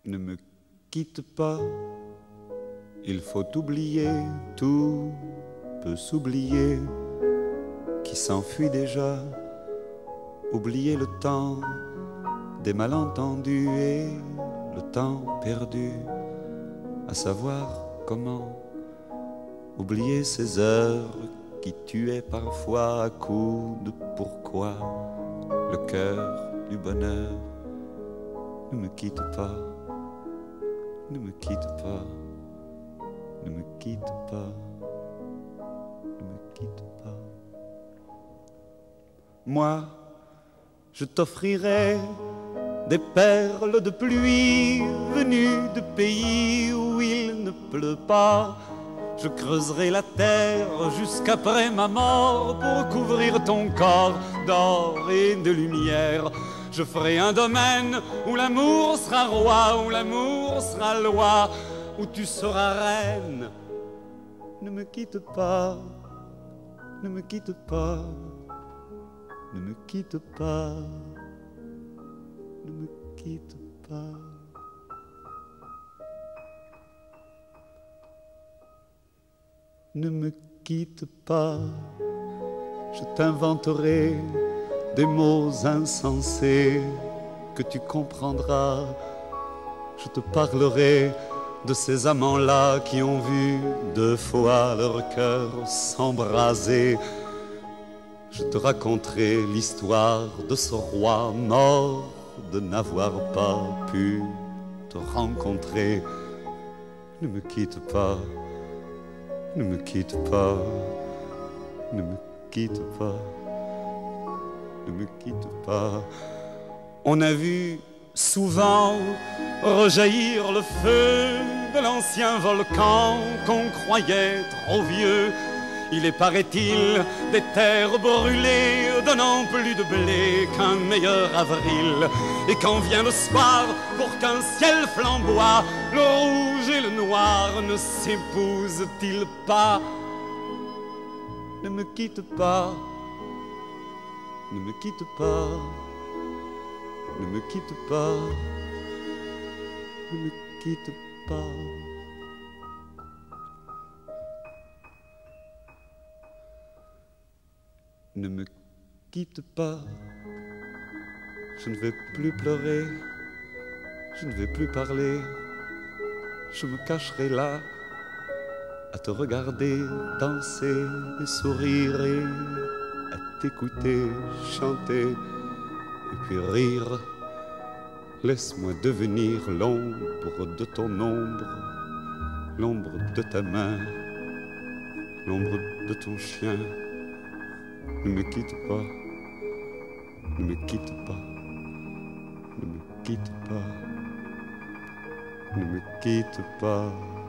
Ne me quitte pas, il faut oublier, tout peut s'oublier, qui s'enfuit déjà, oublier le temps des malentendus et le temps perdu, à savoir comment oublier ces heures qui tuaient parfois à coups de pourquoi le cœur du bonheur. Ne me quitte pas, ne me quitte pas, ne me quitte pas, ne me quitte pas. Moi, je t'offrirai des perles de pluie venues de pays où il ne pleut pas. Je creuserai la terre jusqu'après ma mort pour couvrir ton corps d'or et de lumière. Je ferai un domaine où l'amour sera roi, où l'amour sera loi, où tu seras reine. Ne me quitte pas, ne me quitte pas, ne me quitte pas, ne me quitte pas. Ne me quitte pas, je t'inventerai des mots insensés que tu comprendras. Je te parlerai de ces amants-là qui ont vu 2 fois leur cœur s'embraser. Je te raconterai l'histoire de ce roi mort de n'avoir pas pu te rencontrer. Ne me quitte pas, ne me quitte pas, ne me quitte pas, ne me quitte pas. On a vu souvent rejaillir le feu de l'ancien volcan qu'on croyait trop vieux. Il est, paraît-il, des terres brûlées donnant plus de blé qu'un meilleur avril. Et quand vient le soir, pour qu'un ciel flamboie, le rouge et le noir ne s'épousent-ils pas? Ne me quitte pas, ne me quitte pas, ne me quitte pas, ne me quitte pas. Ne me quitte pas, je ne vais plus pleurer, je ne vais plus parler, je me cacherai là à te regarder danser et sourire et à t'écouter chanter et puis rire. Laisse-moi devenir l'ombre de ton ombre, l'ombre de ta main, l'ombre de ton chien. Ne me quitte pas, ne me quitte pas, ne me quitte pas, ne me quitte pas.